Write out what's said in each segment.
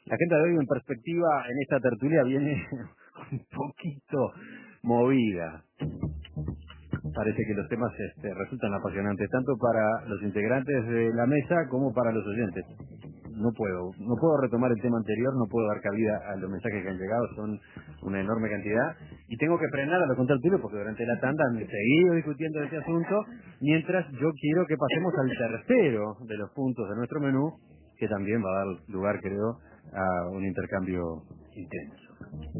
La gente de hoy en perspectiva en esta tertulia viene un poquito movida. Parece que los temas resultan apasionantes, tanto para los integrantes de la mesa como para los oyentes. No puedo retomar el tema anterior, no puedo dar cabida a los mensajes que han llegado, son una enorme cantidad, y tengo que frenar a lo contrario porque durante la tanda han seguido discutiendo este asunto, mientras yo quiero que pasemos al tercero de los puntos de nuestro menú, que también va a dar lugar, creo, a un intercambio intenso.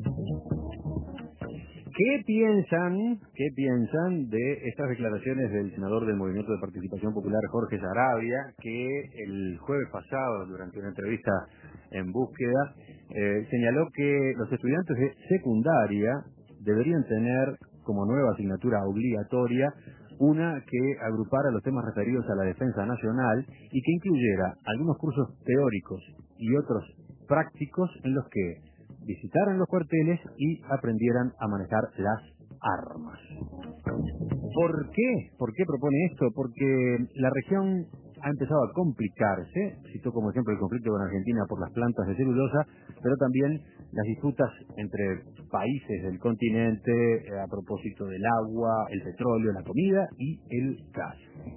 ¿Qué piensan de estas declaraciones del senador del Movimiento de Participación Popular, Jorge Saravia, que el jueves pasado, durante una entrevista en Búsqueda, señaló que los estudiantes de secundaria deberían tener como nueva asignatura obligatoria una que agrupara los temas referidos a la defensa nacional y que incluyera algunos cursos teóricos y otros prácticos en los que visitaran los cuarteles y aprendieran a manejar las armas. ¿Por qué? ¿Por qué propone esto? Porque la región ha empezado a complicarse. Citó como ejemplo el conflicto con Argentina por las plantas de celulosa, pero también las disputas entre países del continente a propósito del agua, el petróleo, la comida y el gas.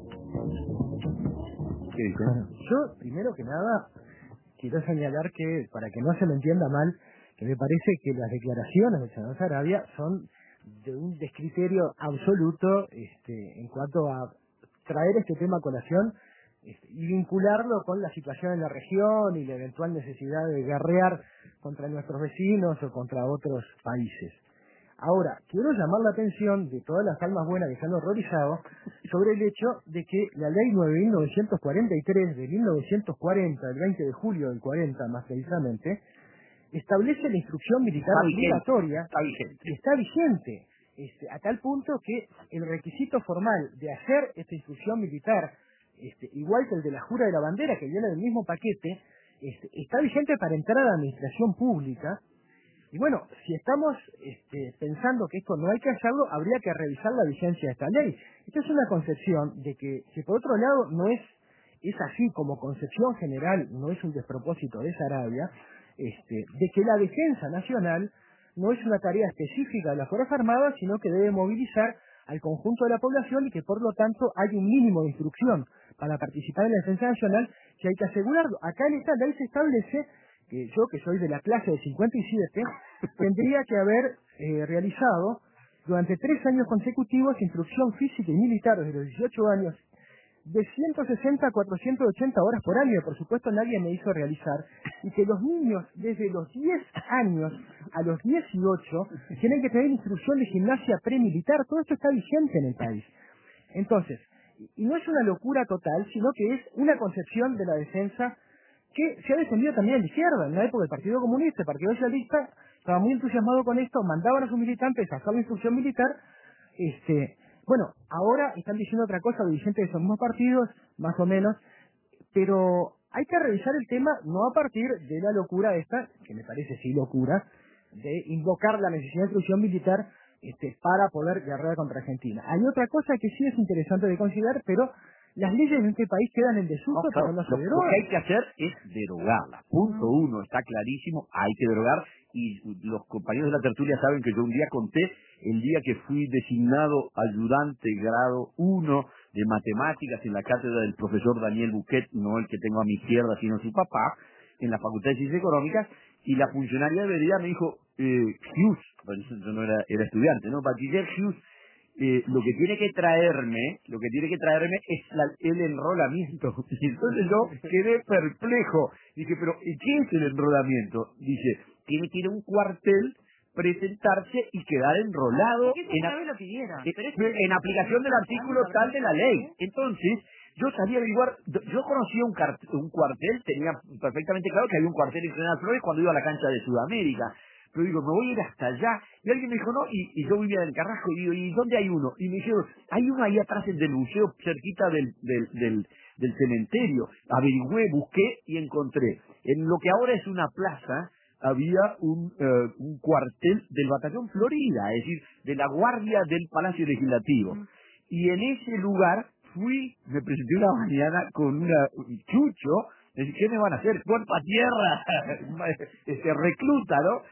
¿Qué dicen? Yo, primero que nada, quiero señalar que, para que no se me entienda mal, que me parece que las declaraciones del senador Saravia son de un descriterio absoluto en cuanto a traer este tema a colación y vincularlo con la situación en la región y la eventual necesidad de guerrear contra nuestros vecinos o contra otros países. Ahora, quiero llamar la atención de todas las almas buenas que se han horrorizado sobre el hecho de que la ley 9.943 de 1940, el 20 de julio del 40 más precisamente, establece la instrucción militar obligatoria y está vigente, a tal punto que el requisito formal de hacer esta instrucción militar, igual que el de la jura de la bandera, que viene del mismo paquete, está vigente para entrar a la administración pública. Y bueno, si estamos pensando que esto no hay que hacerlo, habría que revisar la vigencia de esta ley. Esta es una concepción de que, si por otro lado no es así como concepción general, no es un despropósito de Saravia, de que la defensa nacional no es una tarea específica de las Fuerzas Armadas, sino que debe movilizar al conjunto de la población y que por lo tanto hay un mínimo de instrucción para participar en la defensa nacional que hay que asegurarlo. Acá en esta ley se establece que yo, que soy de la clase de 57, tendría que haber realizado durante 3 años consecutivos instrucción física y militar desde los 18 años de 160 a 480 horas por año, por supuesto nadie me hizo realizar, y que los niños desde los 10 años a los 18 tienen que tener instrucción de gimnasia premilitar. Todo esto está vigente en el país. Entonces, y no es una locura total, sino que es una concepción de la defensa que se ha defendido también en la izquierda, en la época del Partido Comunista. El Partido Socialista estaba muy entusiasmado con esto, mandaban a sus militantes a hacer la instrucción militar. Bueno, ahora están diciendo otra cosa, dirigentes de esos mismos partidos, más o menos, pero hay que revisar el tema no a partir de la locura esta, que me parece sí locura, de invocar la necesidad de instrucción militar para poder guerrear contra Argentina. Hay otra cosa que sí es interesante de considerar, pero las leyes en este país quedan en desuso, pero no se derogan. Lo que hay que hacer es derogarlas. Punto uno, está clarísimo, hay que derogar. Y los compañeros de la tertulia saben que yo un día conté, el día que fui designado ayudante grado 1 de matemáticas en la cátedra del profesor Daniel Buquet, no el que tengo a mi izquierda, sino su papá, en la Facultad de Ciencias Económicas, y la funcionaria de veredad me dijo, Hughes, yo no era estudiante, ¿no? Bachiller Hughes, lo que tiene que traerme es el enrolamiento. Y entonces yo quedé perplejo. Dije, pero ¿qué es el enrolamiento? Dice, tiene que ir a un cuartel, presentarse y quedar enrolado en aplicación del artículo tal de la ley. Entonces, yo salí a averiguar, yo conocía un cuartel, tenía perfectamente claro que había un cuartel en General Flores cuando iba a la cancha de Sudamérica. Pero digo, me voy a ir hasta allá. Y alguien me dijo, no, y yo vivía en el Carrasco, y digo, ¿y dónde hay uno? Y me dijeron, hay uno ahí atrás del museo, cerquita del cementerio. Averigüé, busqué y encontré. En lo que ahora es una plaza, había un cuartel del Batallón Florida, es decir, de la guardia del Palacio Legislativo. Y en ese lugar me presenté una mañana con un chucho, ¿Qué me van a hacer? Cuerpo a tierra, recluta, ¿no?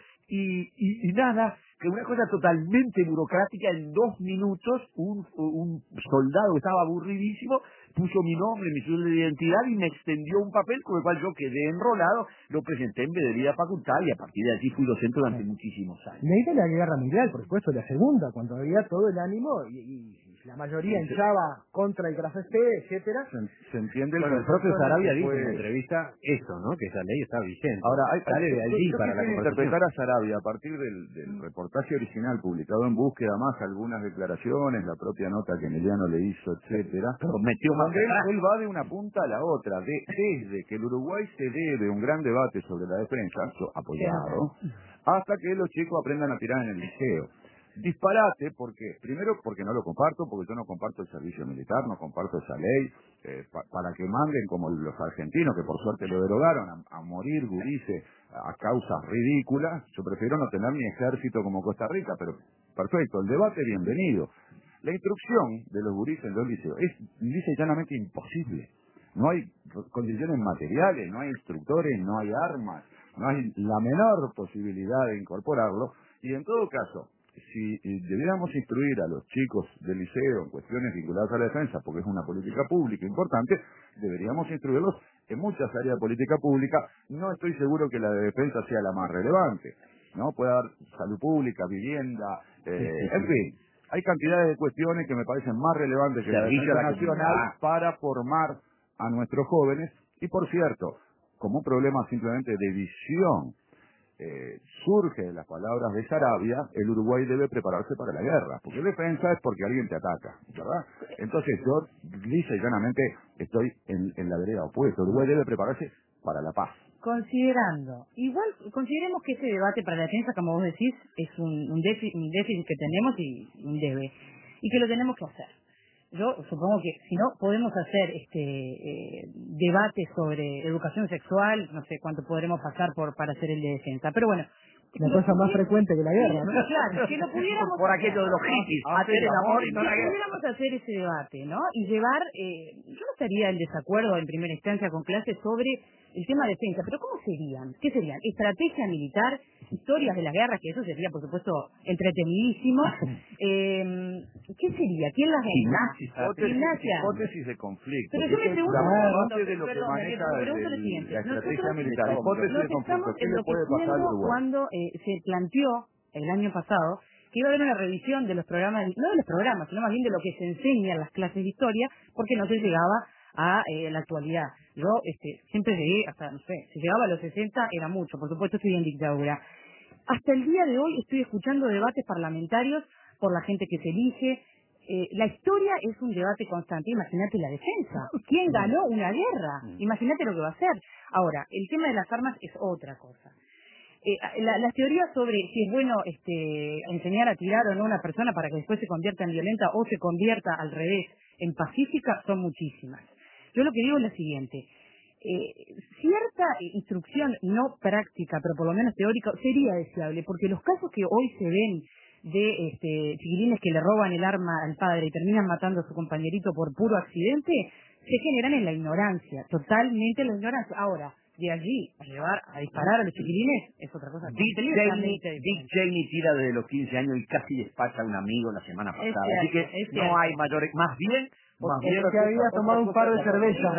Y nada, que una cosa totalmente burocrática, en 2 minutos un soldado que estaba aburridísimo puso mi nombre, mi cédula de identidad y me extendió un papel con el cual yo quedé enrolado, lo presenté en veeduría facultad y a partir de allí fui docente durante muchísimos años. Leí de la Guerra Mundial, por supuesto, la segunda, cuando había todo el ánimo y la mayoría hinchaba contra el Graf Spee, etcétera. Se entiende el propio Sarabia dice en la entrevista eso, ¿no? Que esa ley está vigente. Ahora, sale de allí para la conversación. interpretar a Sarabia a partir del reportaje original publicado en Búsqueda, más algunas declaraciones, la propia nota que Emiliano le hizo, etcétera. Pero metió más. Él va de una punta a la otra, desde que el Uruguay se debe un gran debate sobre la defensa, apoyado, hasta que los chicos aprendan a tirar en el liceo. Disparate, primero porque no lo comparto, porque yo no comparto el servicio militar, no comparto esa ley, para que manden como los argentinos, que por suerte lo derogaron, a morir gurises a causas ridículas. Yo prefiero no tener mi ejército como Costa Rica, pero perfecto, el debate bienvenido. La instrucción de los gurises en los liceos es lisa y llanamente imposible. No hay condiciones materiales, no hay instructores, no hay armas, no hay la menor posibilidad de incorporarlo, y en todo caso, si debiéramos instruir a los chicos del liceo en cuestiones vinculadas a la defensa, porque es una política pública importante, deberíamos instruirlos en muchas áreas de política pública. No estoy seguro que la de defensa sea la más relevante, ¿no? Puede haber salud pública, vivienda, en fin. Hay cantidades de cuestiones que me parecen más relevantes que la defensa nacional para formar a nuestros jóvenes. Y por cierto, como un problema simplemente de visión, surge de las palabras de Sarabia, el Uruguay debe prepararse para la guerra, porque defensa es porque alguien te ataca, ¿verdad? Entonces yo lisa y llanamente estoy en la vereda opuesta. Uruguay debe prepararse para la paz. Consideremos que este debate para la defensa, como vos decís, es un déficit que tenemos y un debe, y que lo tenemos que hacer. Yo supongo que si no podemos hacer debate sobre educación sexual, no sé cuánto podremos pasar para hacer el de defensa, pero bueno, la cosa más frecuente que la guerra, ¿no? Claro, que lo pudiéramos por aquello de los hippies, hacer el amor y no la guerra. Pudiéramos hacer ese debate, ¿no? Y llevar, yo no estaría en desacuerdo en primera instancia con clases sobre el tema de defensa, pero ¿cómo serían? ¿Qué serían? Estrategia militar, historias de las guerras, que eso sería, por supuesto, entretenidísimo. ¿Qué sería? ¿Quién las gimnasia? Hipótesis de conflicto. Pero yo me pregunto, de lo que maneja la estrategia militar. Hipótesis de conflicto. ¿Qué le puede pasar al Uruguay? Cuando se planteó el año pasado que iba a haber una revisión de los programas, no de los programas, sino más bien de lo que se enseña en las clases de historia, porque no se llegaba a la actualidad. Yo siempre llegué hasta, no sé, si llegaba a los 60 era mucho, por supuesto estoy en dictadura. Hasta el día de hoy estoy escuchando debates parlamentarios por la gente que se elige. La historia es un debate constante. Imagínate la defensa. ¿Quién ganó una guerra? Imagínate lo que va a ser. Ahora, el tema de las armas es otra cosa. Las teorías sobre si es bueno enseñar a tirar o no a una persona para que después se convierta en violenta o se convierta al revés en pacífica son muchísimas. Yo lo que digo es lo siguiente. Cierta instrucción no práctica, pero por lo menos teórica, sería deseable, porque los casos que hoy se ven de chiquilines que le roban el arma al padre y terminan matando a su compañerito por puro accidente, se generan en la ignorancia, totalmente en la ignorancia. Ahora, de allí a llevar a disparar a los chiquilines es otra cosa. Dick Cheney tira desde los 15 años y casi despacha a un amigo la semana pasada. Así que no hay mayores, más bien que había tomado un par de cervezas.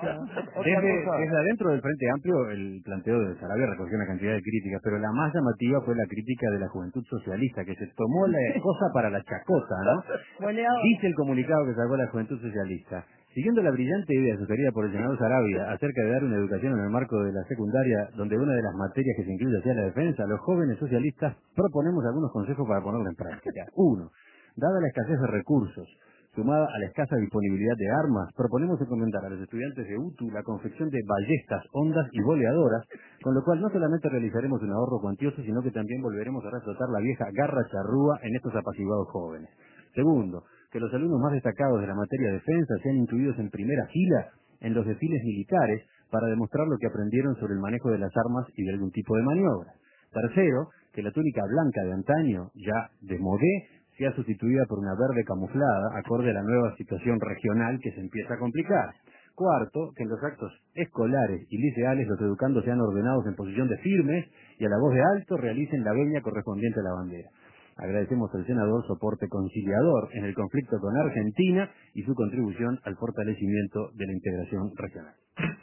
Desde adentro del Frente Amplio el planteo de Sarabia recogió una cantidad de críticas, pero la más llamativa fue la crítica de la Juventud Socialista, que se tomó la cosa para la chacota, ¿no? Dice el comunicado que sacó la Juventud Socialista: siguiendo la brillante idea sugerida por el senador Sarabia acerca de dar una educación en el marco de la secundaria, donde una de las materias que se incluye sea la defensa, los jóvenes socialistas proponemos algunos consejos para ponerlo en práctica. 1. Dada la escasez de recursos, sumada a la escasa disponibilidad de armas, proponemos encomendar a los estudiantes de UTU la confección de ballestas, hondas y boleadoras, con lo cual no solamente realizaremos un ahorro cuantioso, sino que también volveremos a reflotar la vieja garra charrúa en estos apaciguados jóvenes. 2. Que los alumnos más destacados de la materia de defensa sean incluidos en primera fila en los desfiles militares para demostrar lo que aprendieron sobre el manejo de las armas y de algún tipo de maniobras. 3. Que la túnica blanca de antaño, ya de modé, sea sustituida por una verde camuflada, acorde a la nueva situación regional que se empieza a complicar. cuarto, que en los actos escolares y liceales los educandos sean ordenados en posición de firmes y a la voz de alto realicen la venia correspondiente a la bandera. Agradecemos al senador soporte conciliador en el conflicto con Argentina y su contribución al fortalecimiento de la integración regional.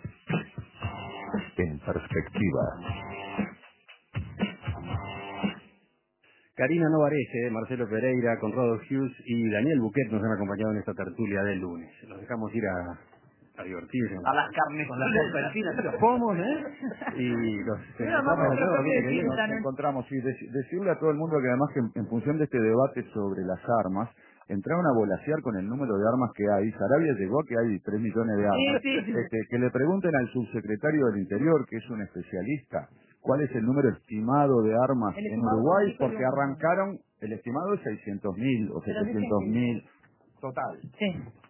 En perspectiva. Karina Novarese, Marcelo Pereira, Conrado Hughes y Daniel Buquet nos han acompañado en esta tertulia del lunes. Los dejamos ir a divertirse. A las carnes con las serpentinas y los pomos, Y los nos encontramos y decirle a todo el mundo que además que en función de este debate sobre las armas, entraron a volasear con el número de armas que hay. Sarabia llegó a que hay 3 millones de armas. Que le pregunten al subsecretario del Interior, que es un especialista, cuál es el número estimado de armas en Uruguay, porque arrancaron, el estimado es 600.000 o 700.000 total. Sí.